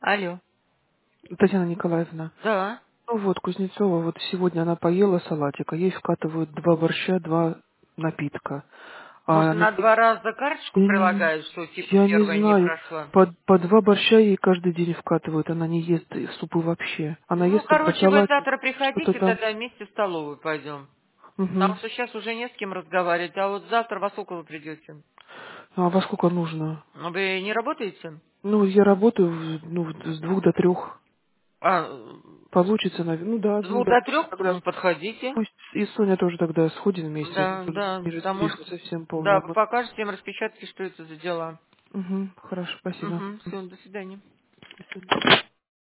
Алло. Татьяна Николаевна, Да. ну вот, Кузнецова, вот сегодня она поела салатика, ей вкатывают 2 борща, 2 напитка. Может, А на она третий... 2 раза карточку Я не, прилагает, что типа я не первая не знаю, прошла? по 2 борща ей каждый день вкатывают, она не ест супы вообще. Она Ну, ест только короче, вы салатик, завтра что-то приходите, там. тогда вместе в столовую пойдем. Потому Угу. что сейчас уже не с кем разговаривать, а вот завтра во сколько вы придете? А во сколько нужно? Ну, вы не работаете? Ну, я работаю с 2 до 3. А, Получится, наверное. Ну да, с ну 2 да, до пусть 3? тогда. Ну, подходите. Пусть и Соня тоже тогда сходит вместе. Да, да, Не потому разберешься что... совсем Да, полная. вы покажете им распечатки, что это за дела. Угу, хорошо, спасибо. Угу, все, до свидания. До свидания.